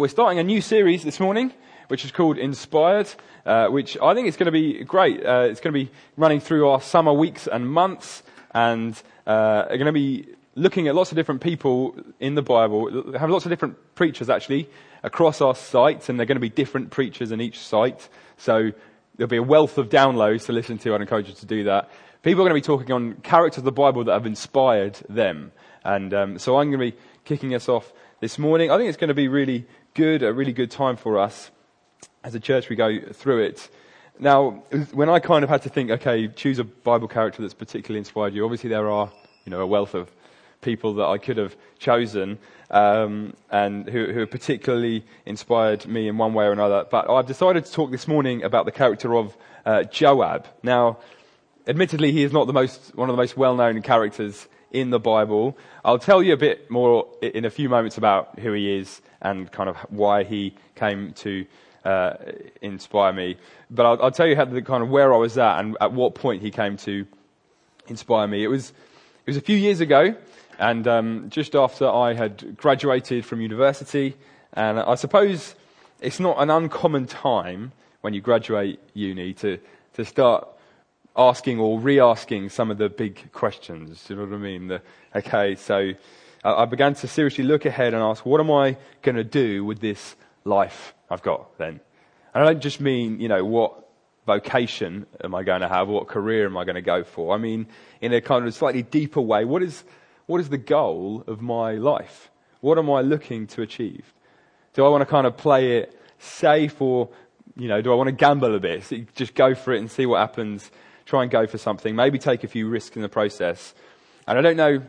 We're starting a new series this morning, which is called Inspired, which I think is going to be great. It's going to be running through our summer weeks and months, and are going to be looking at lots of different people in the Bible. Have lots of different preachers, actually, across our sites, and they're going to be different preachers in each site. So there'll be a wealth of downloads to listen to. I'd encourage you to do that. People are going to be talking on characters of the Bible that have inspired them. And so I'm going to be kicking us off this morning. I think it's going to be really good, a really good time for us as a church. We go through it. Now, when I kind of had to think, okay, choose a Bible character that's particularly inspired you, obviously there are, a wealth of people that I could have chosen, and who have particularly inspired me in one way or another. But I've decided to talk this morning about the character of Joab. Now, admittedly, he is not one of the most well-known characters in the Bible. I'll tell you a bit more in a few moments about who he is and kind of why he came to inspire me. But I'll tell you kind of where I was at and at what point he came to inspire me. It was a few years ago, and just after I had graduated from university. And I suppose it's not an uncommon time when you graduate uni to start asking or re-asking some of the big questions. You know what I mean? So I began to seriously look ahead and ask, what am I going to do with this life I've got then? And I don't just mean, what vocation am I going to have? What career am I going to go for? I mean, in a kind of slightly deeper way, what is the goal of my life? What am I looking to achieve? Do I want to kind of play it safe, or, do I want to gamble a bit? So just go for it and see what happens. Try and go for something, maybe take a few risks in the process. And I don't know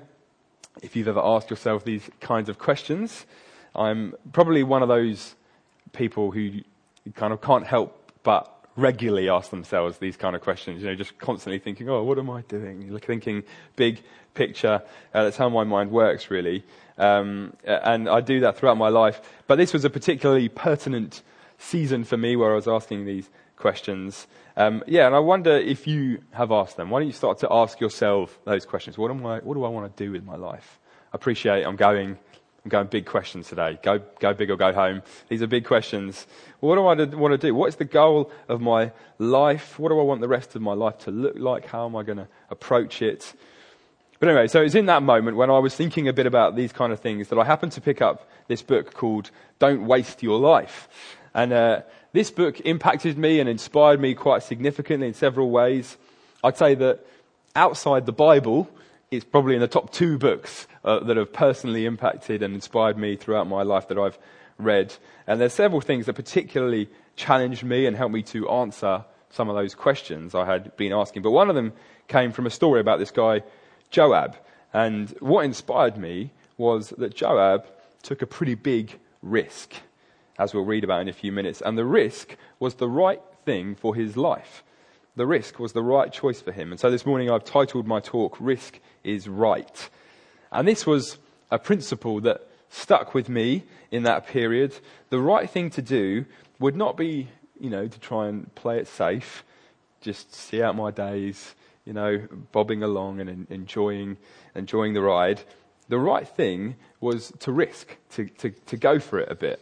if you've ever asked yourself these kinds of questions. I'm probably one of those people who kind of can't help but regularly ask themselves these kind of questions, just constantly thinking, what am I doing? Thinking big picture. That's how my mind works, really. And I do that throughout my life. But this was a particularly pertinent season for me where I was asking these questions. And I wonder if you have asked them. Why don't you start to ask yourself those questions? What do I want to do with my life? I appreciate I'm going big questions today. Go big or go home. These are big questions. What do I want to do? What is the goal of my life? What do I want the rest of my life to look like? How am I going to approach it? But anyway, so it's in that moment when I was thinking a bit about these kind of things that I happened to pick up this book called Don't Waste Your Life. And this book impacted me and inspired me quite significantly in several ways. I'd say that outside the Bible, it's probably in the top 2 books that have personally impacted and inspired me throughout my life that I've read. And there's several things that particularly challenged me and helped me to answer some of those questions I had been asking. But one of them came from a story about this guy, Joab. And what inspired me was that Joab took a pretty big risk, as we'll read about in a few minutes. And the risk was the right thing for his life. The risk was the right choice for him. And so this morning I've titled my talk, Risk is Right. And this was a principle that stuck with me in that period. The right thing to do would not be, to try and play it safe, just see out my days, bobbing along and enjoying the ride. The right thing was to risk, to go for it a bit.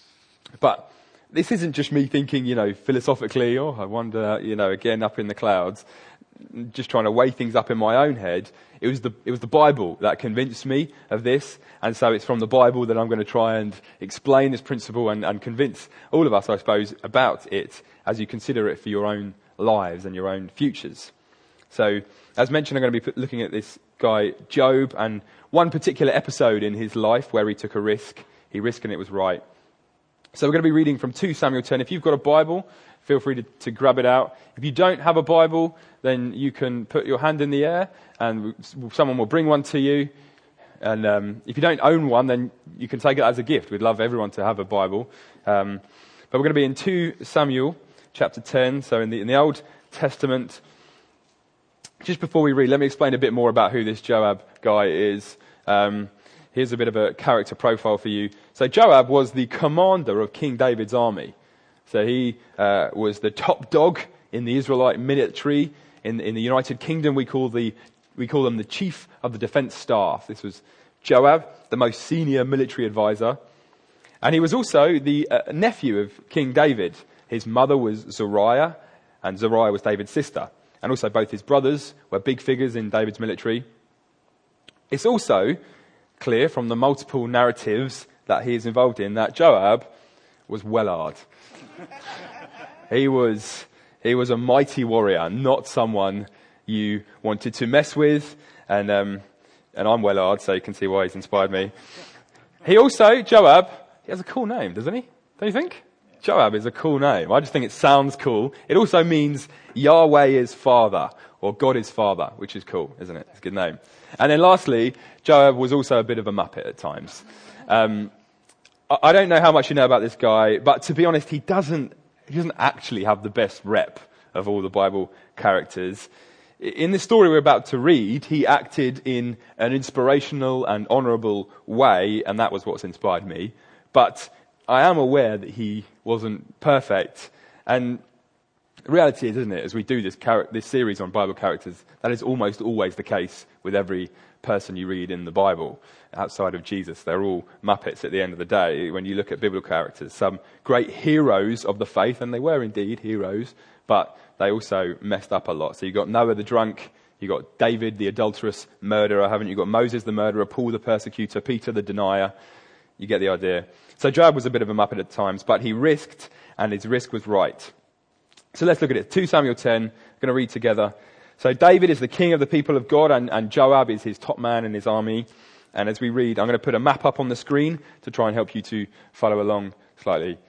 But this isn't just me thinking, philosophically, I wonder, again, up in the clouds, just trying to weigh things up in my own head. It was the Bible that convinced me of this. And so it's from the Bible that I'm going to try and explain this principle and convince all of us, I suppose, about it as you consider it for your own lives and your own futures. So, as mentioned, I'm going to be looking at this guy, Job, and one particular episode in his life where he took a risk. He risked and it was right. So we're going to be reading from 2 Samuel 10. If you've got a Bible, feel free to grab it out. If you don't have a Bible, then you can put your hand in the air and someone will bring one to you. And if you don't own one, then you can take it as a gift. We'd love everyone to have a Bible. But we're going to be in 2 Samuel chapter 10. So in the Old Testament. Just before we read, let me explain a bit more about who this Joab guy is. Here's a bit of a character profile for you. So Joab was the commander of King David's army. So he was the top dog in the Israelite military. In the United Kingdom, we call them the chief of the defense staff. This was Joab, the most senior military advisor. And he was also the nephew of King David. His mother was Zariah, and Zariah was David's sister. And also both his brothers were big figures in David's military. It's also clear from the multiple narratives that he is involved in that Joab was Wellard. He was a mighty warrior, not someone you wanted to mess with. And I'm Wellard, so you can see why he's inspired me. Joab, he has a cool name, doesn't he? Don't you think? Joab is a cool name. I just think it sounds cool. It also means Yahweh is father, or God is father, which is cool, isn't it? It's a good name. And then lastly, Joab was also a bit of a muppet at times. I don't know how much you know about this guy, but to be honest, he doesn't actually have the best rep of all the Bible characters. In the story we're about to read, he acted in an inspirational and honourable way, and that was what's inspired me. But I am aware that he wasn't perfect. And the reality is, isn't it, as we do this series on Bible characters, that is almost always the case with every person you read in the Bible outside of Jesus. They're all Muppets at the end of the day when you look at biblical characters. Some great heroes of the faith, and they were indeed heroes, but they also messed up a lot. So you've got Noah the drunk, you've got David the adulterous murderer, haven't you? You've got Moses the murderer, Paul the persecutor, Peter the denier. You get the idea. So Joab was a bit of a muppet at times, but he risked, and his risk was right. So let's look at it. 2 Samuel 10, I'm going to read together. So David is the king of the people of God, and Joab is his top man in his army. And as we read, I'm going to put a map up on the screen to try and help you to follow along slightly.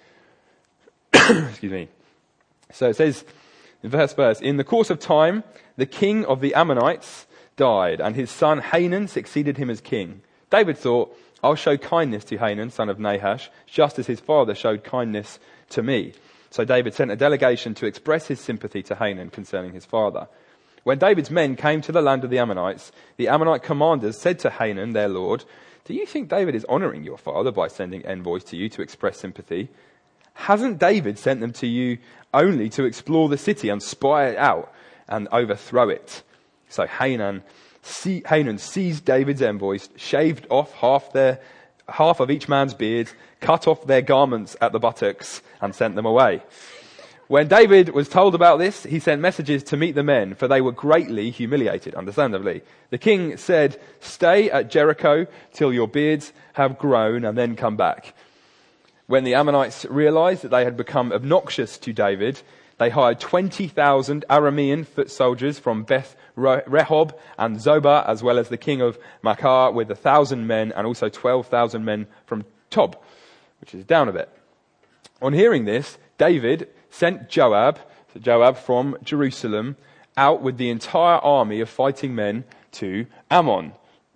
Excuse me. So it says, in first verse, in the course of time, the king of the Ammonites died, and his son Hanun succeeded him as king. David thought, I'll show kindness to Hanun, son of Nahash, just as his father showed kindness to me. So David sent a delegation to express his sympathy to Hanun concerning his father. When David's men came to the land of the Ammonites, the Ammonite commanders said to Hanun, their lord, do you think David is honouring your father by sending envoys to you to express sympathy? Hasn't David sent them to you only to explore the city and spy it out and overthrow it? So Hanun seized David's envoys, shaved off half of each man's beard, cut off their garments at the buttocks, and sent them away. When David was told about this, he sent messages to meet the men, for they were greatly humiliated, understandably. The king said, stay at Jericho till your beards have grown and then come back. When the Ammonites realized that they had become obnoxious to David, they hired 20,000 Aramean foot soldiers from Beth Rehob and Zobah, as well as the king of Maacah with 1,000 men, and also 12,000 men from Tob, which is down a bit. On hearing this, David sent Joab from Jerusalem out with the entire army of fighting men to Ammon.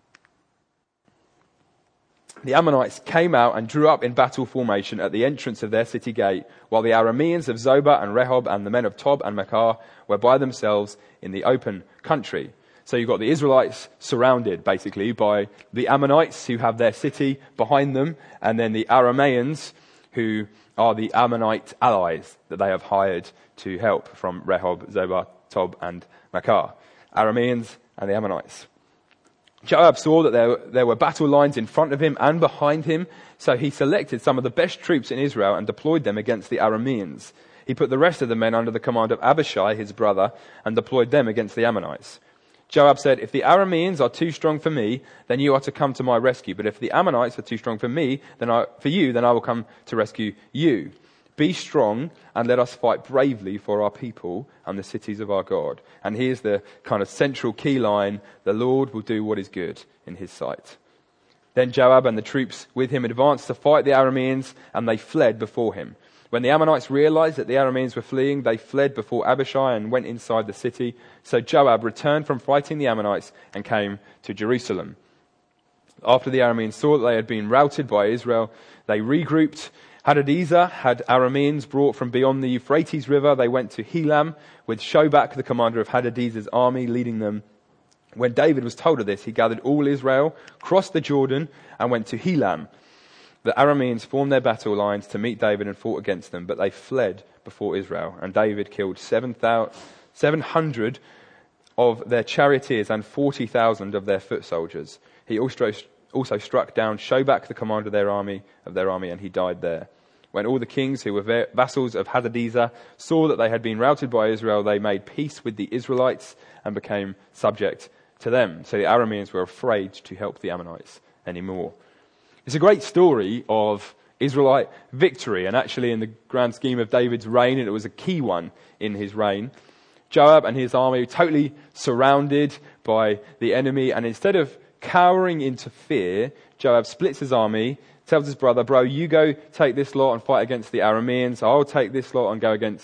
The Ammonites came out and drew up in battle formation at the entrance of their city gate, while the Arameans of Zobah and Rehob and the men of Tob and Maacah were by themselves in the open country. So you've got the Israelites surrounded, basically, by the Ammonites who have their city behind them, and then the Arameans who are the Ammonite allies that they have hired to help from Rehob, Zobah, Tob and Maacah. Arameans and the Ammonites. Joab saw that there were battle lines in front of him and behind him, so he selected some of the best troops in Israel and deployed them against the Arameans. He put the rest of the men under the command of Abishai, his brother, and deployed them against the Ammonites. Joab said, if the Arameans are too strong for me, then you are to come to my rescue. But if the Ammonites are too strong for me, then I will come to rescue you. Be strong and let us fight bravely for our people and the cities of our God. And here's the kind of central key line. The Lord will do what is good in his sight. Then Joab and the troops with him advanced to fight the Arameans, and they fled before him. When the Ammonites realized that the Arameans were fleeing, they fled before Abishai and went inside the city. So Joab returned from fighting the Ammonites and came to Jerusalem. After the Arameans saw that they had been routed by Israel, they regrouped. Hadadezer had Arameans brought from beyond the Euphrates River. They went to Helam with Shobak, the commander of Hadadezer's army, leading them. When David was told of this, he gathered all Israel, crossed the Jordan, and went to Helam. The Arameans formed their battle lines to meet David and fought against them, but they fled before Israel. And David killed 700 of their charioteers and 40,000 of their foot soldiers. He also struck down Shobak, the commander of their army, and he died there. When all the kings who were vassals of Hadadezer saw that they had been routed by Israel, they made peace with the Israelites and became subject to them. So the Arameans were afraid to help the Ammonites anymore. It's a great story of Israelite victory, and actually in the grand scheme of David's reign, and it was a key one in his reign, Joab and his army were totally surrounded by the enemy, and instead of cowering into fear, Joab splits his army, tells his brother, bro, you go take this lot and fight against the Arameans, I'll take this lot and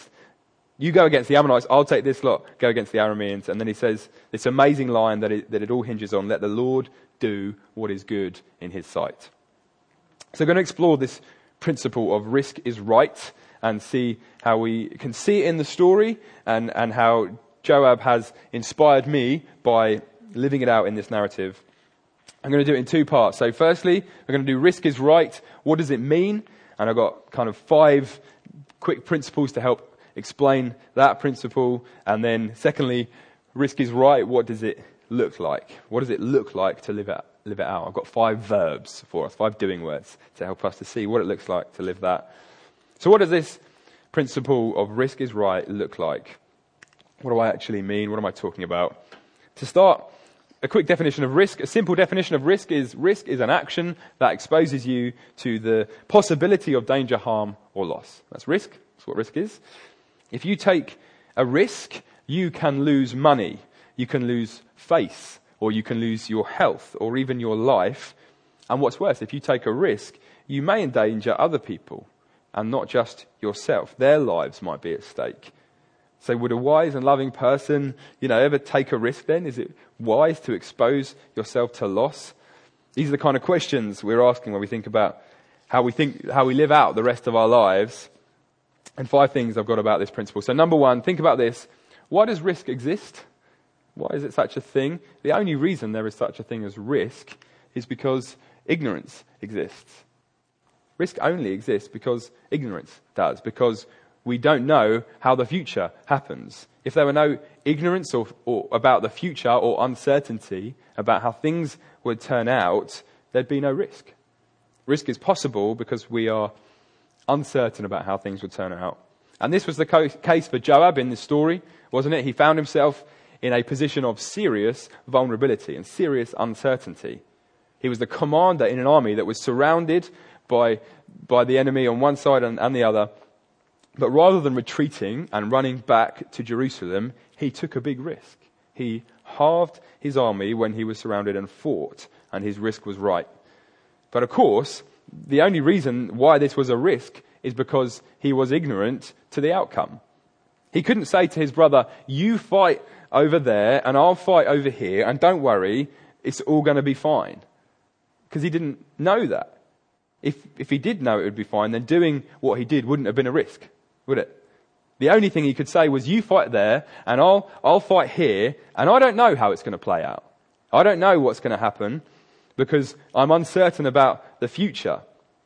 you go against the Ammonites, I'll take this lot, go against the Arameans. And then he says this amazing line that it all hinges on, let the Lord do what is good in his sight. So we're going to explore this principle of risk is right and see how we can see it in the story and how Joab has inspired me by living it out in this narrative. I'm going to do it in two parts. So firstly, we're going to do risk is right. What does it mean? And I've got kind of 5 quick principles to help explain that principle. And then secondly, risk is right. What does it look like? What does it look like to live it out? I've got 5 verbs for us, 5 doing words to help us to see what it looks like to live that. So what does this principle of risk is right look like? What do I actually mean? What am I talking about? To start, a quick definition of risk. A simple definition of risk is an action that exposes you to the possibility of danger, harm, or loss. That's risk. That's what risk is. If you take a risk, you can lose money, you can lose face, or you can lose your health, or even your life. And what's worse, if you take a risk, you may endanger other people, and not just yourself. Their lives might be at stake. So would a wise and loving person, ever take a risk then? Is it wise to expose yourself to loss? These are the kind of questions we're asking when we think about how we live out the rest of our lives. And 5 things I've got about this principle. So number 1, think about this. Why does risk exist? Why is it such a thing? The only reason there is such a thing as risk is because ignorance exists. Risk only exists because ignorance does, because we don't know how the future happens. If there were no ignorance or about the future or uncertainty about how things would turn out, there'd be no risk. Risk is possible because we are uncertain about how things would turn out. And this was the case for Joab in this story, wasn't it? He found himself in a position of serious vulnerability and serious uncertainty. He was the commander in an army that was surrounded by the enemy on one side and the other. But rather than retreating and running back to Jerusalem, he took a big risk. He halved his army when he was surrounded and fought, and his risk was right. But of course, the only reason why this was a risk is because he was ignorant to the outcome. He couldn't say to his brother, you fight over there and I'll fight over here, and don't worry, it's all going to be fine. Because he didn't know that. If he did know it would be fine, then doing what he did wouldn't have been a risk, would it? The only thing he could say was, you fight there and I'll fight here, and I don't know how it's going to play out. I don't know what's going to happen because I'm uncertain about the future.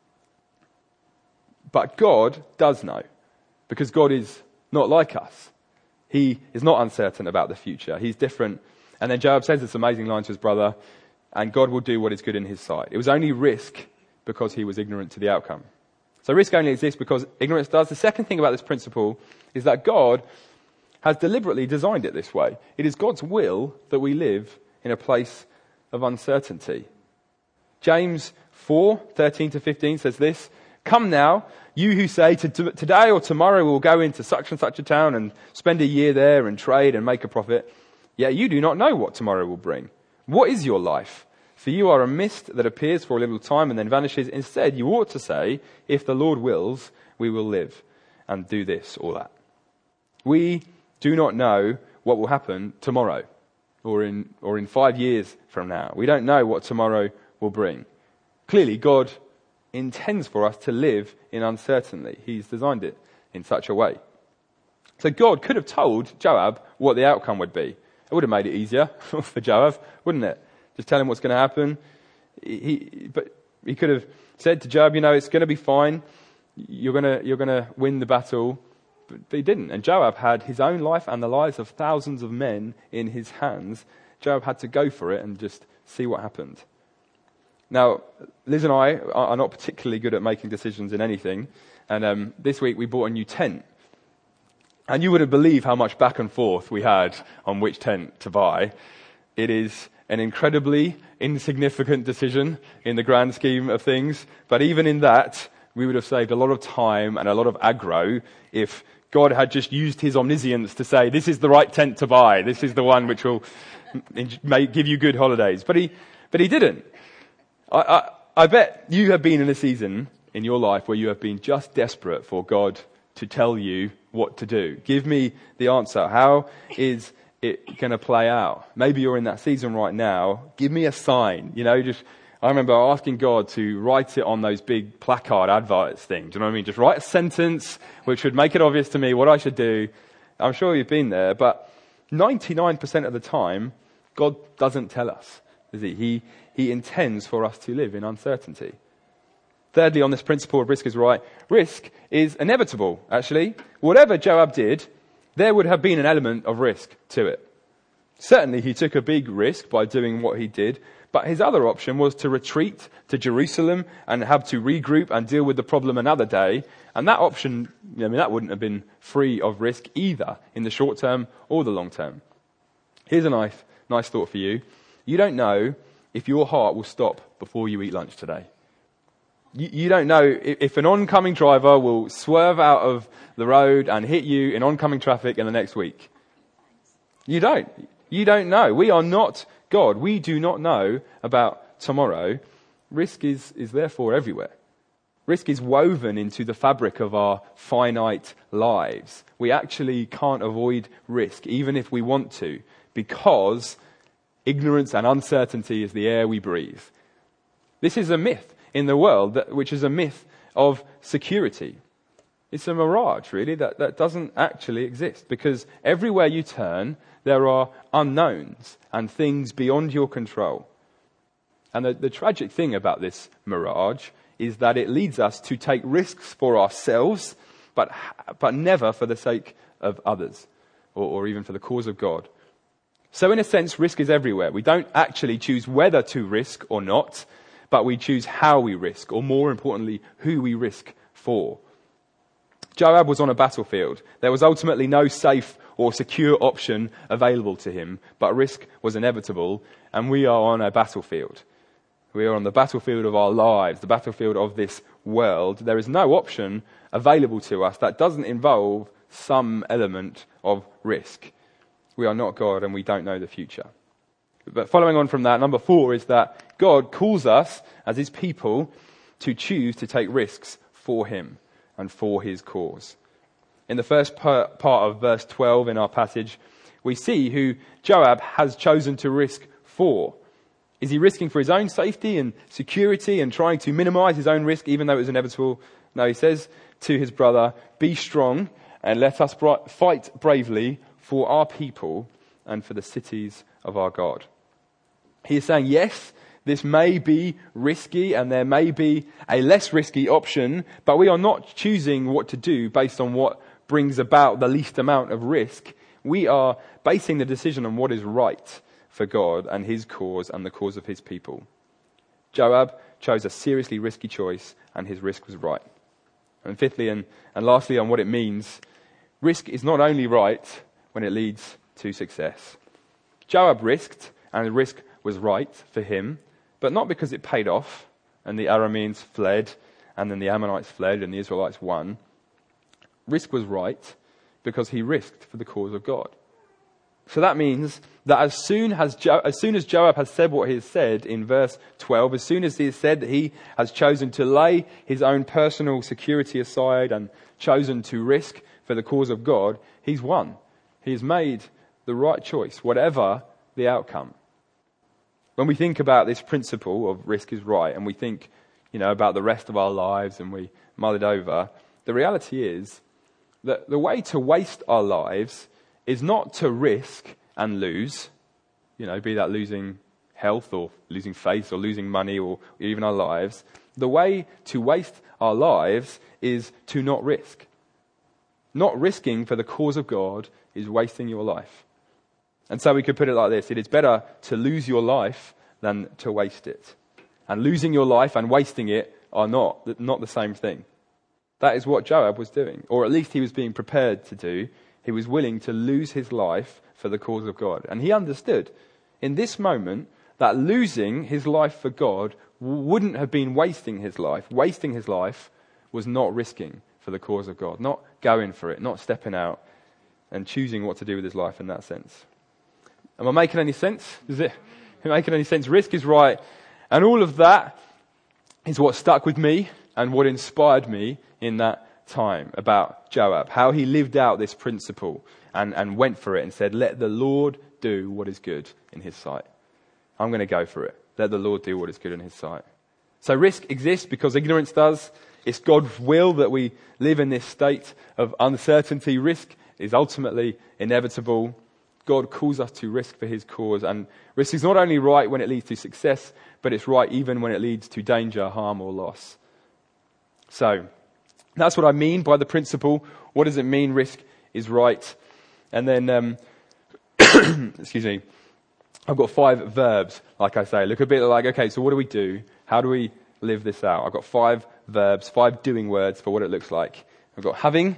But God does know, because God is not like us. He is not uncertain about the future. He's different. And then Joab says this amazing line to his brother, and God will do what is good in his sight. It was only risk because he was ignorant to the outcome. So risk only exists because ignorance does. The second thing about this principle is that God has deliberately designed it this way. It is God's will that we live in a place of uncertainty. James 4:13-15 says this, come now, you who say today or tomorrow we'll go into such and such a town and spend a year there and trade and make a profit. Yet you do not know what tomorrow will bring. What is your life? For you are a mist that appears for a little time and then vanishes. Instead, you ought to say, if the Lord wills, we will live and do this or that. We do not know what will happen tomorrow or in 5 years from now. We don't know what tomorrow will bring. Clearly, God intends for us to live in uncertainty. He's designed it in such a way. So God could have told Joab what the outcome would be. It would have made it easier for Joab, wouldn't it? Just tell him what's going to happen. But he could have said to Joab, it's going to be fine. You're going to win the battle. But he didn't. And Joab had his own life and the lives of thousands of men in his hands. Joab had to go for it and just see what happened. Now, Liz and I are not particularly good at making decisions in anything. And this week we bought a new tent. And you wouldn't believe how much back and forth we had on which tent to buy. It is an incredibly insignificant decision in the grand scheme of things. But even in that, we would have saved a lot of time and a lot of aggro if God had just used his omniscience to say, this is the right tent to buy. This is the one which will give you good holidays. But he didn't. I bet you have been in a season in your life where you have been just desperate for God to tell you what to do. Give me the answer. How is it going to play out? Maybe you're in that season right now. Give me a sign. I remember asking God to write it on those big placard adverts things. Do you know what I mean? Just write a sentence which would make it obvious to me what I should do. I'm sure you've been there, but 99% of the time, God doesn't tell us, does he? He intends for us to live in uncertainty. Thirdly, on this principle of risk is right, risk is inevitable, actually. Whatever Joab did, there would have been an element of risk to it. Certainly, he took a big risk by doing what he did, but his other option was to retreat to Jerusalem and have to regroup and deal with the problem another day. And that option, that wouldn't have been free of risk either in the short term or the long term. Here's a nice thought for you. You don't know if your heart will stop before you eat lunch today. You don't know if an oncoming driver will swerve out of the road and hit you in oncoming traffic in the next week. You don't. You don't know. We are not God. We do not know about tomorrow. Risk is therefore everywhere. Risk is woven into the fabric of our finite lives. We actually can't avoid risk, even if we want to, because ignorance and uncertainty is the air we breathe. This is a myth in the world, which is a myth of security. It's a mirage, really, that doesn't actually exist, because everywhere you turn, there are unknowns and things beyond your control. And the tragic thing about this mirage is that it leads us to take risks for ourselves, but never for the sake of others, or even for the cause of God. So in a sense, risk is everywhere. We don't actually choose whether to risk or not, but we choose how we risk, or more importantly, who we risk for. Joab was on a battlefield. There was ultimately no safe or secure option available to him, but risk was inevitable, and we are on a battlefield. We are on the battlefield of our lives, the battlefield of this world. There is no option available to us that doesn't involve some element of risk. We are not God, and we don't know the future. But following on from that, number 4 is that God calls us as his people to choose to take risks for him and for his cause. In the first part of verse 12 in our passage, we see who Joab has chosen to risk for. Is he risking for his own safety and security and trying to minimize his own risk even though it was inevitable? No, he says to his brother, be strong and let us fight bravely for our people and for the cities of our God. He is saying, yes, this may be risky and there may be a less risky option, but we are not choosing what to do based on what brings about the least amount of risk. We are basing the decision on what is right for God and his cause and the cause of his people. Joab chose a seriously risky choice, and his risk was right. And fifthly and lastly, on what it means, risk is not only right when it leads to success. Joab risked, and the risk was right for him, but not because it paid off and the Arameans fled and then the Ammonites fled and the Israelites won. Risk was right because he risked for the cause of God. So that means that as soon as Joab has said what he has said in verse 12, as soon as he has said that he has chosen to lay his own personal security aside and chosen to risk for the cause of God, he's won. He's made the right choice, whatever the outcome. When we think about this principle of risk is right, and we think, about the rest of our lives and we mull it over, the reality is that the way to waste our lives is not to risk and lose, be that losing health or losing faith or losing money or even our lives. The way to waste our lives is to not risk. Not risking for the cause of God is wasting your life. And so we could put it like this: it is better to lose your life than to waste it. And losing your life and wasting it are not the same thing. That is what Joab was doing, or at least he was being prepared to do. He was willing to lose his life for the cause of God. And he understood in this moment that losing his life for God wouldn't have been wasting his life. Wasting his life was not risking for the cause of God, not going for it, not stepping out and choosing what to do with his life in that sense. Am I making any sense? Is it making any sense? Risk is right. And all of that is what stuck with me and what inspired me in that time about Joab, how he lived out this principle and went for it and said, let the Lord do what is good in his sight. I'm going to go for it. Let the Lord do what is good in his sight. So risk exists because ignorance does. It's God's will that we live in this state of uncertainty. Risk is ultimately inevitable. God calls us to risk for his cause. And risk is not only right when it leads to success, but it's right even when it leads to danger, harm, or loss. So that's what I mean by the principle. What does it mean risk is right? And then, excuse me, I've got 5 verbs, like I say. Look a bit like, okay, so what do we do? How do we live this out? I've got 5 verbs, 5 doing words for what it looks like. I've got having,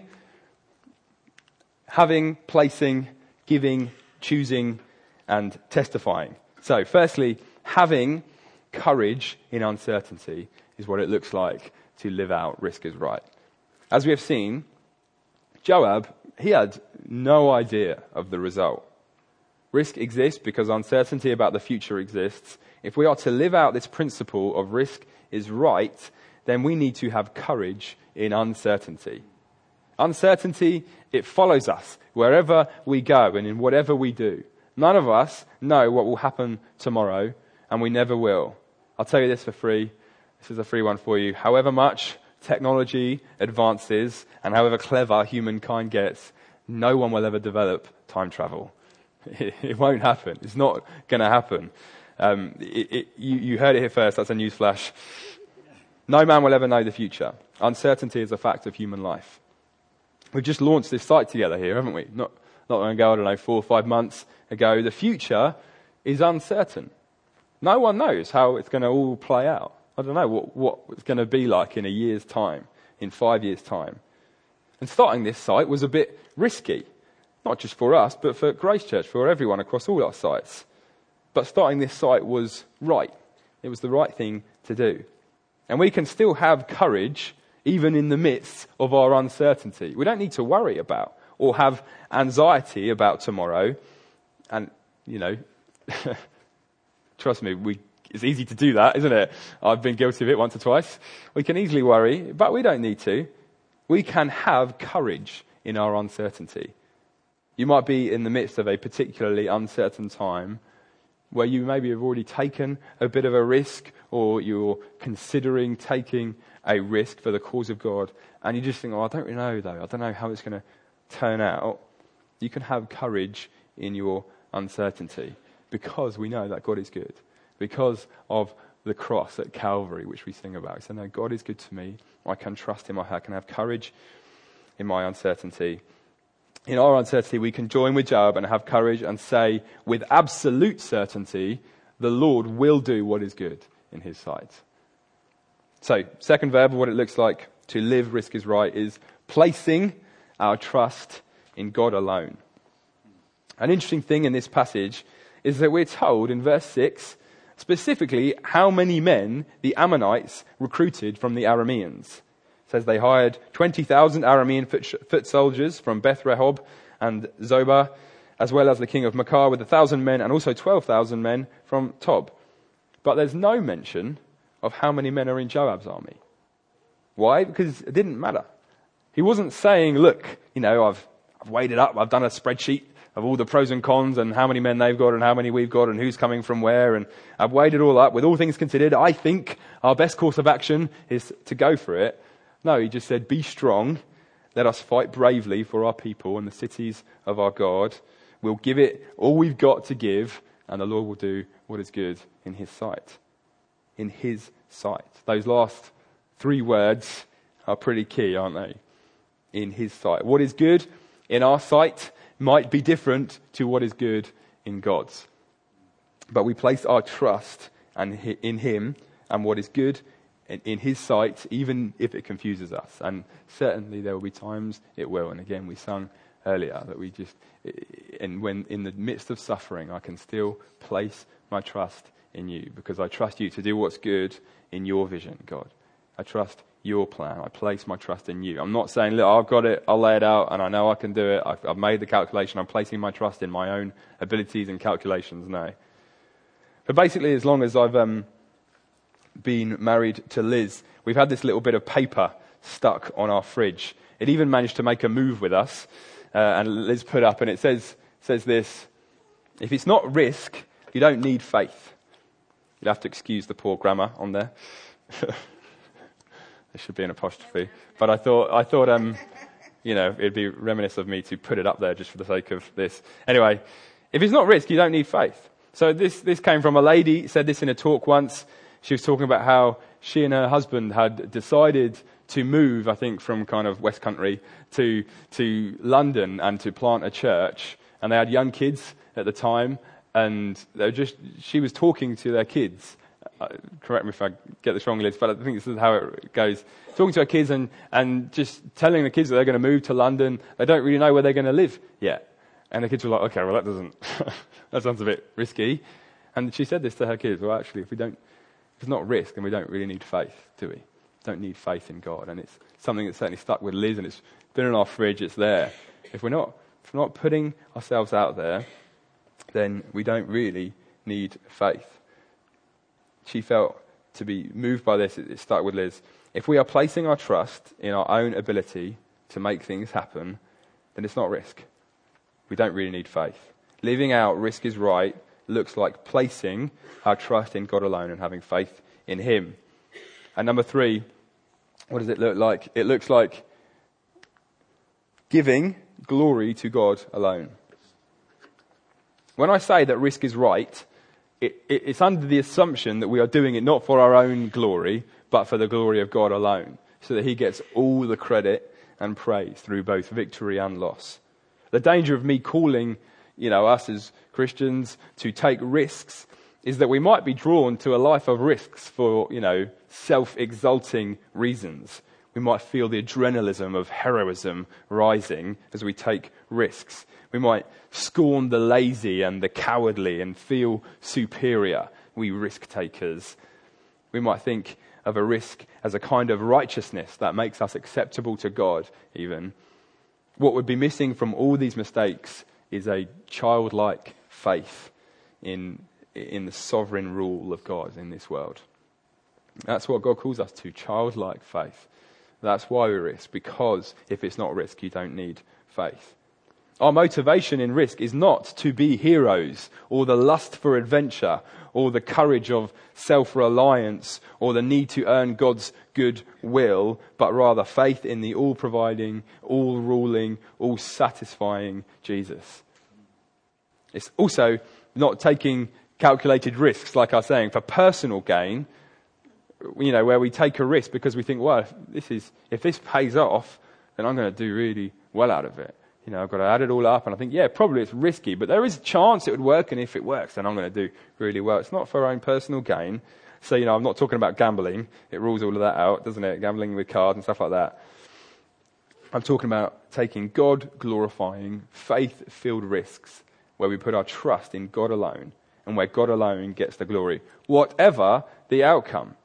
placing, giving, choosing, and testifying. So firstly, having courage in uncertainty is what it looks like to live out risk is right. As we have seen, Joab, he had no idea of the result. Risk exists because uncertainty about the future exists. If we are to live out this principle of risk is right, then we need to have courage in uncertainty. Uncertainty, it follows us wherever we go and in whatever we do. None of us know what will happen tomorrow, and we never will. I'll tell you this for free. This is a free one for you. However much technology advances and however clever humankind gets, no one will ever develop time travel. It won't happen. It's not going to happen. You heard it here first. That's a news flash. No man will ever know the future. Uncertainty is a fact of human life. We've just launched this site together here, haven't we? Not long ago, I don't know, 4 or 5 months ago. The future is uncertain. No one knows how it's going to all play out. I don't know what it's going to be like in a year's time, in 5 years' time. And starting this site was a bit risky. Not just for us, but for Grace Church, for everyone across all our sites. But starting this site was right. It was the right thing to do. And we can still have courage even in the midst of our uncertainty. We don't need to worry about or have anxiety about tomorrow. And, trust me, it's easy to do that, isn't it? I've been guilty of it once or twice. We can easily worry, but we don't need to. We can have courage in our uncertainty. You might be in the midst of a particularly uncertain time where you maybe have already taken a bit of a risk, or you're considering taking a risk for the cause of God, and you just think, I don't really know though. I don't know how it's going to turn out. You can have courage in your uncertainty because we know that God is good. Because of the cross at Calvary, which we sing about. So no, God is good to me. I can trust him. I can have courage in my uncertainty. In our uncertainty, we can join with Joab and have courage and say with absolute certainty, the Lord will do what is good in his sight. So, second verb of what it looks like to live risk is right is placing our trust in God alone. An interesting thing in this passage is that we're told in verse 6 specifically how many men the Ammonites recruited from the Arameans. It says they hired 20,000 Aramean foot soldiers from Beth Rehob and Zobah, as well as the king of Makkah with 1,000 men, and also 12,000 men from Tob. But there's no mention of how many men are in Joab's army. Why? Because it didn't matter. He wasn't saying, look, I've weighed it up, I've done a spreadsheet of all the pros and cons and how many men they've got and how many we've got and who's coming from where, and I've weighed it all up. With all things considered, I think our best course of action is to go for it. No, he just said, be strong, let us fight bravely for our people and the cities of our God. We'll give it all we've got to give, and the Lord will do what is good in his sight. In his sight. Those last 3 words are pretty key, aren't they? In his sight. What is good in our sight might be different to what is good in God's. But we place our trust in him and what is good in his sight, even if it confuses us. And certainly there will be times it will. And again, we sung earlier that when in the midst of suffering, I can still place my trust in you, because I trust you to do what's good in your vision, God. I trust your plan. I place my trust in you. I'm not saying, look, I've got it, I'll lay it out, and I know I can do it. I've made the calculation. I'm placing my trust in my own abilities and calculations. No. But basically, as long as I've been married to Liz, we've had this little bit of paper stuck on our fridge. It even managed to make a move with us, and Liz put up, and it says this: if it's not risk, you don't need faith. You'd have to excuse the poor grammar on there. There should be an apostrophe. But I thought, it'd be reminiscent of me to put it up there just for the sake of this. Anyway, if it's not risk, you don't need faith. So this came from a lady, said this in a talk once. She was talking about how she and her husband had decided to move, I think, from kind of West Country to London and to plant a church. And they had young kids at the time, and she was talking to their kids. Correct me if I get this wrong, Liz, but I think this is how it goes. Talking to her kids and just telling the kids that they're going to move to London. They don't really know where they're going to live yet. And the kids were like, okay, well, that sounds a bit risky. And she said this to her kids: well, actually, if it's not risk, then we don't really need faith, do we? Don't need faith in God. And it's something that's certainly stuck with Liz, and it's been in our fridge, it's there. If we're not putting ourselves out there, then we don't really need faith. She felt to be moved by this. It stuck with Liz. If we are placing our trust in our own ability to make things happen, then it's not risk. We don't really need faith. Living out risk is right looks like placing our trust in God alone and having faith in him. And number 3, what does it look like? It looks like giving glory to God alone. When I say that risk is right, it's under the assumption that we are doing it not for our own glory, but for the glory of God alone, so that he gets all the credit and praise through both victory and loss. The danger of me calling, us as Christians to take risks is that we might be drawn to a life of risks for, self-exalting reasons. We might feel the adrenalism of heroism rising as we take risks. We might scorn the lazy and the cowardly and feel superior, we risk takers. We might think of a risk as a kind of righteousness that makes us acceptable to God, even. What would be missing from all these mistakes is a childlike faith in the sovereign rule of God in this world. That's what God calls us to, childlike faith. That's why we risk, because if it's not risk, you don't need faith. Our motivation in risk is not to be heroes, or the lust for adventure, or the courage of self-reliance, or the need to earn God's good will, but rather faith in the all-providing, all-ruling, all-satisfying Jesus. It's also not taking calculated risks, like I was saying, for personal gain, where we take a risk because we think, well, if this pays off, then I'm going to do really well out of it. I've got to add it all up, and I think, yeah, probably it's risky, but there is a chance it would work, and if it works, then I'm going to do really well. It's not for our own personal gain. So, I'm not talking about gambling. It rules all of that out, doesn't it? Gambling with cards and stuff like that. I'm talking about taking God-glorifying, faith-filled risks where we put our trust in God alone, and where God alone gets the glory, whatever the outcome.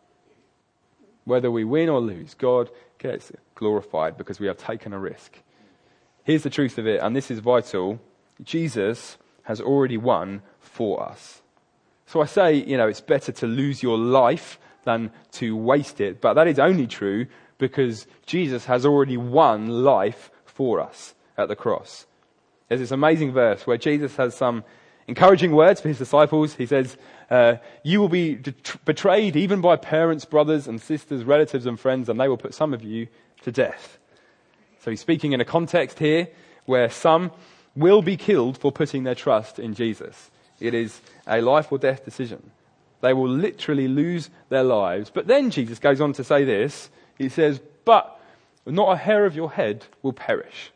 Whether we win or lose, God gets glorified because we have taken a risk. Here's the truth of it, and this is vital. Jesus has already won for us. So I say, it's better to lose your life than to waste it. But that is only true because Jesus has already won life for us at the cross. There's this amazing verse where Jesus has some encouraging words for his disciples. He says, you will be betrayed even by parents, brothers and sisters, relatives and friends, and they will put some of you to death. So he's speaking in a context here where some will be killed for putting their trust in Jesus. It is a life or death decision. They will literally lose their lives. But then Jesus goes on to say this. He says, but not a hair of your head will perish.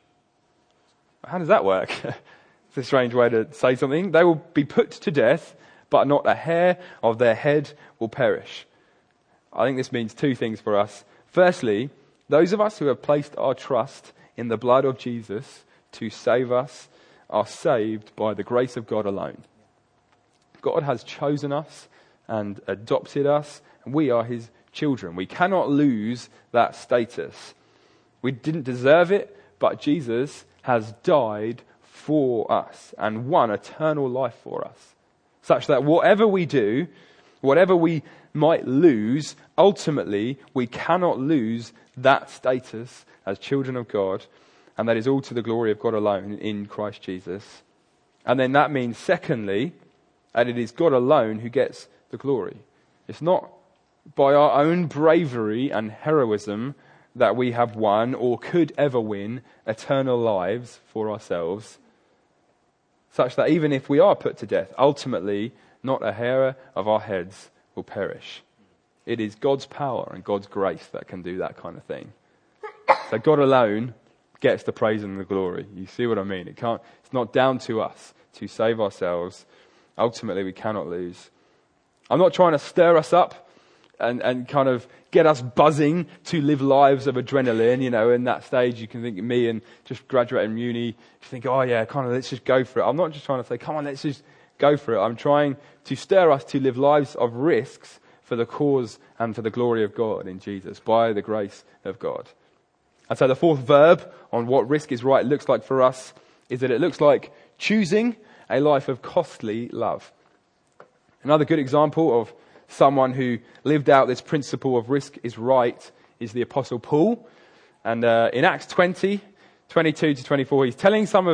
How does that work? It's a strange way to say something. They will be put to death, but not a hair of their head will perish. I think this means two things for us. Firstly, those of us who have placed our trust in the blood of Jesus to save us are saved by the grace of God alone. God has chosen us and adopted us, and we are his children. We cannot lose that status. We didn't deserve it, but Jesus has died for us and won eternal life for us, such that whatever we do, whatever we might lose, ultimately we cannot lose that status as children of God, and that is all to the glory of God alone in Christ Jesus. And then that means, secondly, that it is God alone who gets the glory. It's not by our own bravery and heroism that we have won or could ever win eternal lives for ourselves, such that even if we are put to death, ultimately not a hair of our heads will perish. It is God's power and God's grace that can do that kind of thing. So God alone gets the praise and the glory. You see what I mean? It's not down to us to save ourselves. Ultimately, we cannot lose. I'm not trying to stir us up and kind of get us buzzing to live lives of adrenaline. In that stage, you can think of me and just graduating from uni. You think, oh yeah, let's just go for it. I'm not just trying to say, come on, let's just go for it. I'm trying to stir us to live lives of risks for the cause and for the glory of God in Jesus, by the grace of God. And so the fourth verb on what risk is right looks like for us is that it looks like choosing a life of costly love. Another good example of someone who lived out this principle of risk is right is the Apostle Paul. And in Acts 20, 22 to 24, he's telling some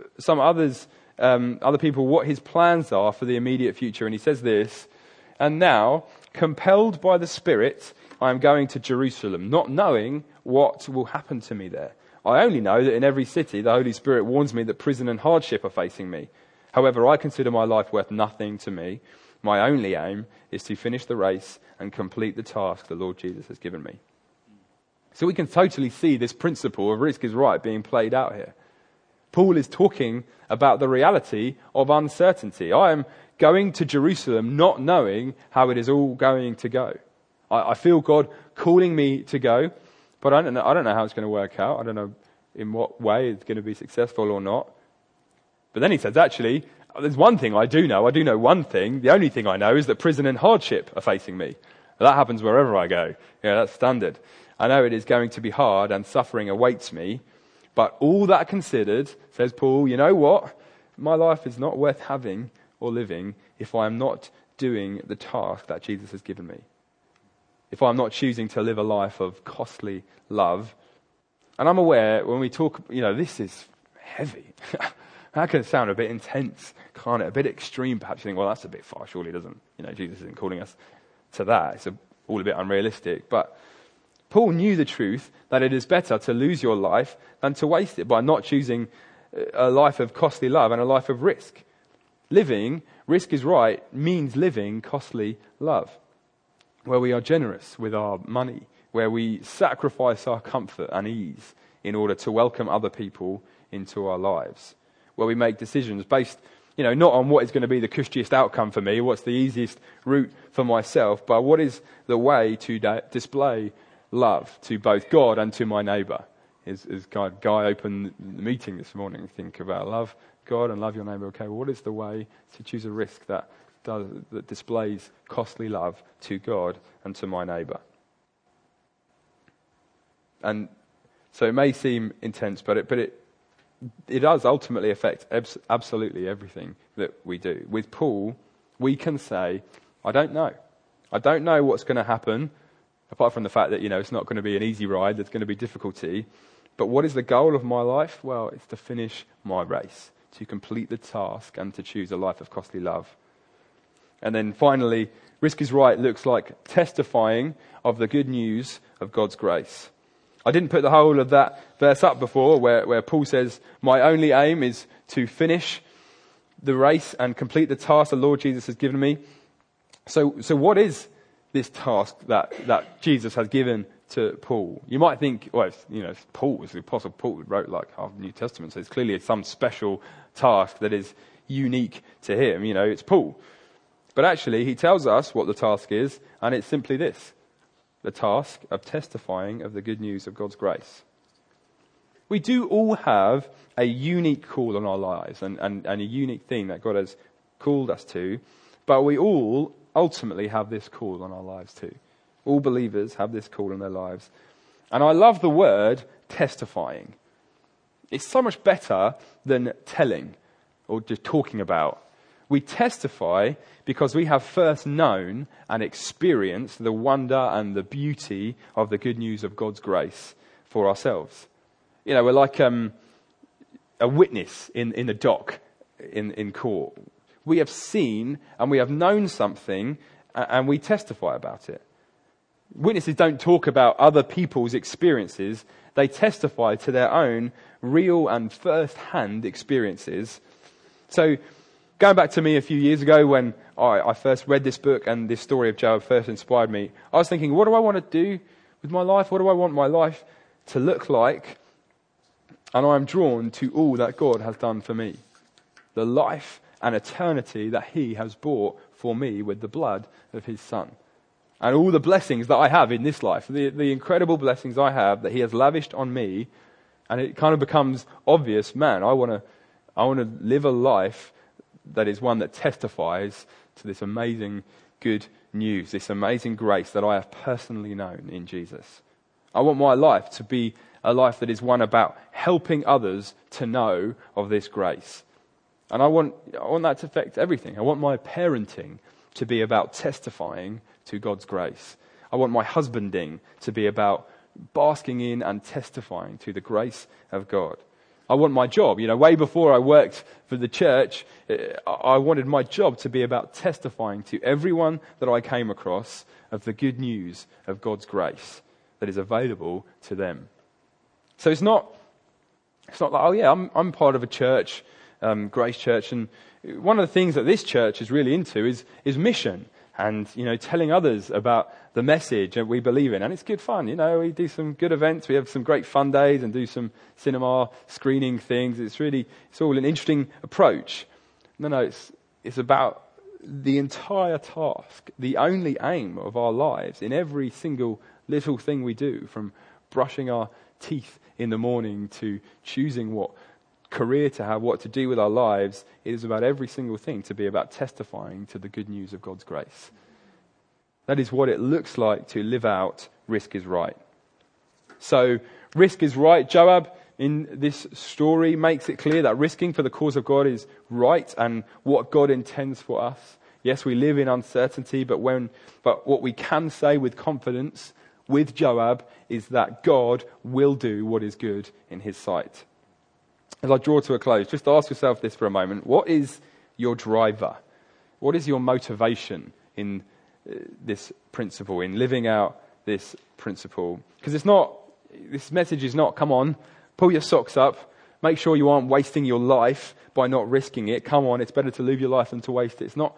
other people what his plans are for the immediate future. And he says this, "And now, compelled by the Spirit, I am going to Jerusalem, not knowing what will happen to me there. I only know that in every city the Holy Spirit warns me that prison and hardship are facing me. However, I consider my life worth nothing to me. My only aim is to finish the race and complete the task the Lord Jesus has given me." So we can totally see this principle of risk is right being played out here. Paul is talking about the reality of uncertainty. I am going to Jerusalem not knowing how it is all going to go. I feel God calling me to go, but I don't know how it's going to work out. I don't know in what way it's going to be successful or not. But then he says, actually, there's one thing I do know. I do know one thing. The only thing I know is that prison and hardship are facing me. That happens wherever I go. That's standard. I know it is going to be hard and suffering awaits me. But all that considered, says Paul, you know what? My life is not worth having or living if I am not doing the task that Jesus has given me. If I'm not choosing to live a life of costly love. And I'm aware when we talk, this is heavy. That can sound a bit intense, can't it? A bit extreme, perhaps. You think, well, that's a bit far, surely, doesn't? Jesus isn't calling us to that. It's all a bit unrealistic. But Paul knew the truth that it is better to lose your life than to waste it by not choosing a life of costly love and a life of risk. Living, risk is right, means living costly love, where we are generous with our money, where we sacrifice our comfort and ease in order to welcome other people into our lives, where we make decisions based, not on what is going to be the cushiest outcome for me, what's the easiest route for myself, but what is the way to display love to both God and to my neighbour. As Guy opened the meeting this morning, think about love God and love your neighbour. Okay, well, what is the way to choose a risk that displays costly love to God and to my neighbour? And so it may seem intense, but it does ultimately affect absolutely everything that we do. With Paul, we can say, I don't know. I don't know what's going to happen, apart from the fact that, it's not going to be an easy ride, there's going to be difficulty. But what is the goal of my life? Well, it's to finish my race, to complete the task and to choose a life of costly love. And then finally, risk is right looks like testifying of the good news of God's grace. I didn't put the whole of that verse up before where Paul says, my only aim is to finish the race and complete the task the Lord Jesus has given me. So what is this task that Jesus has given to Paul? You might think, Paul was the Apostle Paul who wrote like half the New Testament, so it's clearly some special task that is unique to him. It's Paul. But actually, he tells us what the task is, and it's simply this. the task of testifying of the good news of God's grace. We do all have a unique call on our lives and a unique thing that God has called us to, but we all ultimately have this call on our lives too. All believers have this call in their lives. And I love the word testifying. It's so much better than telling or just talking about. We testify because we have first known and experienced the wonder and the beauty of the good news of God's grace for ourselves. You know, we're like a witness in the dock in court. We have seen and we have known something and we testify about it. Witnesses don't talk about other people's experiences. They testify to their own real and first-hand experiences. So, going back to me a few years ago when I first read this book and this story of Joab first inspired me, I was thinking, what do I want to do with my life? What do I want my life to look like? And I am drawn to all that God has done for me. The life and eternity that He has bought for me with the blood of His Son. And all the blessings that I have in this life, the incredible blessings I have that He has lavished on me, and it kind of becomes obvious, man, I want to live a life that is one that testifies to this amazing good news, this amazing grace that I have personally known in Jesus. I want my life to be a life that is one about helping others to know of this grace. And I want that to affect everything. I want my parenting to be about testifying to God's grace. I want my husbanding to be about basking in and testifying to the grace of God. I want my job, way before I worked for the church, I wanted my job to be about testifying to everyone that I came across of the good news of God's grace that is available to them. So it's not like, oh yeah, I'm part of a church, Grace Church, and one of the things that this church is really into is mission. And, telling others about the message that we believe in. And it's good fun, we do some good events. We have some great fun days and do some cinema screening things. It's all an interesting approach. No, it's about the entire task, the only aim of our lives in every single little thing we do, from brushing our teeth in the morning to choosing what career to have, what to do with our lives. It is about every single thing to be about testifying to the good news of God's grace. That is what it looks like to live out risk is right. So risk is right. Joab in this story makes it clear that risking for the cause of God is right and what God intends for us. Yes, we live in uncertainty, but what we can say with confidence with Joab is that God will do what is good in His sight. As I draw to a close, just ask yourself this for a moment. What is your driver? What is your motivation in this principle, in living out this principle? Because this message is not, come on, pull your socks up, make sure you aren't wasting your life by not risking it. Come on, it's better to live your life than to waste it. It's not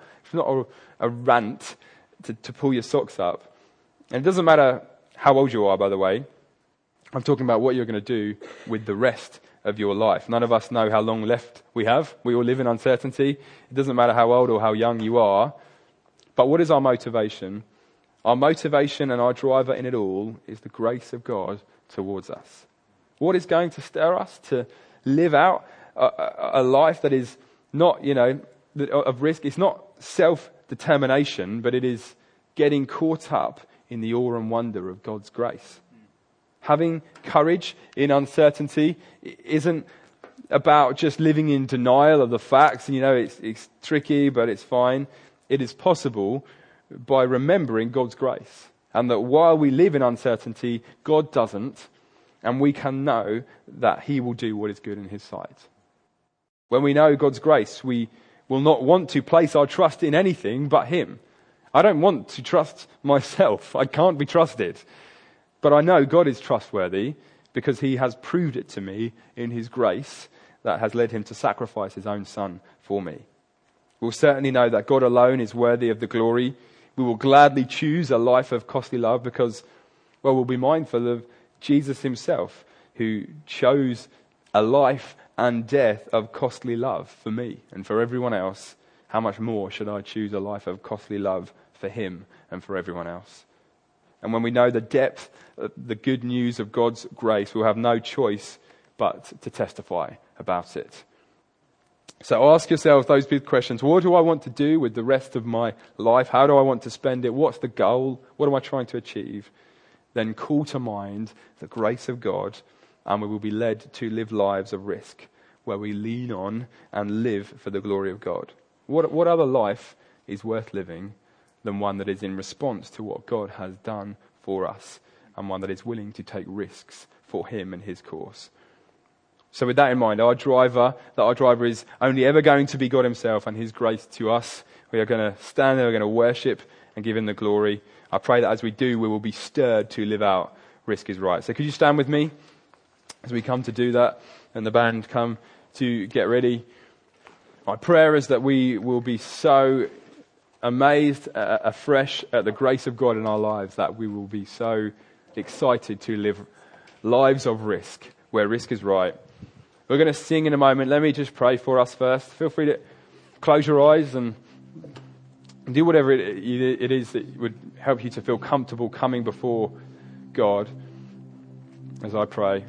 a rant to pull your socks up. And it doesn't matter how old you are, by the way. I'm talking about what you're going to do with the rest of your life. None of us know how long left we have. We all live in uncertainty. It doesn't matter how old or how young you are. But what is our motivation? Our motivation and our driver in it all is the grace of God towards us. What is going to stir us to live out a life that is not, of risk? It's not self-determination, but it is getting caught up in the awe and wonder of God's grace. Having courage in uncertainty isn't about just living in denial of the facts. It's tricky, but it's fine. It is possible by remembering God's grace. And that while we live in uncertainty, God doesn't. And we can know that He will do what is good in His sight. When we know God's grace, we will not want to place our trust in anything but Him. I don't want to trust myself. I can't be trusted. But I know God is trustworthy because He has proved it to me in His grace that has led Him to sacrifice His own Son for me. We'll certainly know that God alone is worthy of the glory. We will gladly choose a life of costly love because, we'll be mindful of Jesus Himself, who chose a life and death of costly love for me and for everyone else. How much more should I choose a life of costly love for Him and for everyone else? And when we know the depth, the good news of God's grace, we'll have no choice but to testify about it. So ask yourself those big questions. What do I want to do with the rest of my life? How do I want to spend it? What's the goal? What am I trying to achieve? Then call to mind the grace of God, and we will be led to live lives of risk, where we lean on and live for the glory of God. What other life is worth living than one that is in response to what God has done for us, and one that is willing to take risks for him and his cause? So with that in mind, our driver is only ever going to be God himself and his grace to us. We are going to stand there, we're going to worship and give him the glory. I pray that as we do, we will be stirred to live out Risk is Right. So could you stand with me as we come to do that, and the band come to get ready? My prayer is that we will be so amazed afresh at the grace of God in our lives that we will be so excited to live lives of risk, where risk is right. We're going to sing in a moment. Let me just pray for us first. Feel free to close your eyes and do whatever it is that would help you to feel comfortable coming before God as I pray.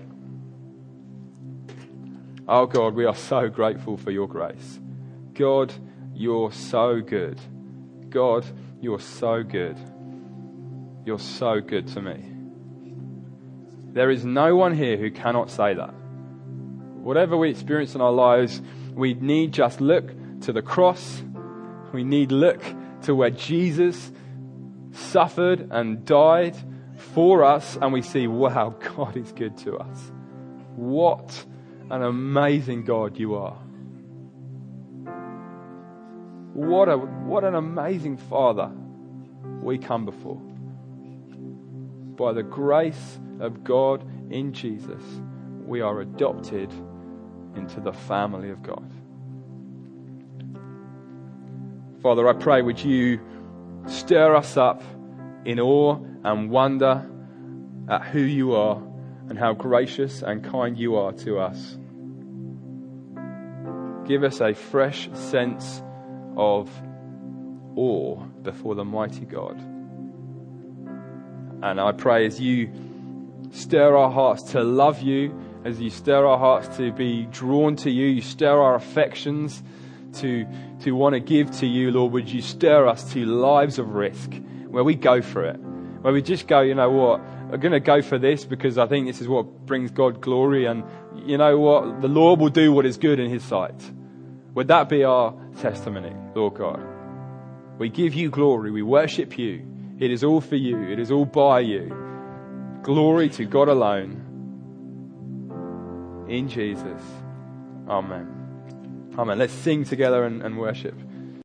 Oh God, we are so grateful for your grace. God, you're so good. God, you're so good. You're so good to me. There is no one here who cannot say that. Whatever we experience in our lives, we need just look to the cross. We need look to where Jesus suffered and died for us, and we see, wow, God is good to us. What an amazing God you are. What an amazing Father we come before. By the grace of God in Jesus, we are adopted into the family of God. Father, I pray, would you stir us up in awe and wonder at who you are and how gracious and kind you are to us. Give us a fresh sense of awe before the mighty God. And I pray, as you stir our hearts to love you, as you stir our hearts to be drawn to you, you stir our affections to want to give to you, Lord, would you stir us to lives of risk, where we go for it, where we just go, you know what, I'm going to go for this because I think this is what brings God glory, and you know what, the Lord will do what is good in his sight. Would that be our testimony, Lord God? We give you glory, we worship you. It is all for you, it is all by you. Glory to God alone. In Jesus. Amen. Amen. Let's sing together and worship.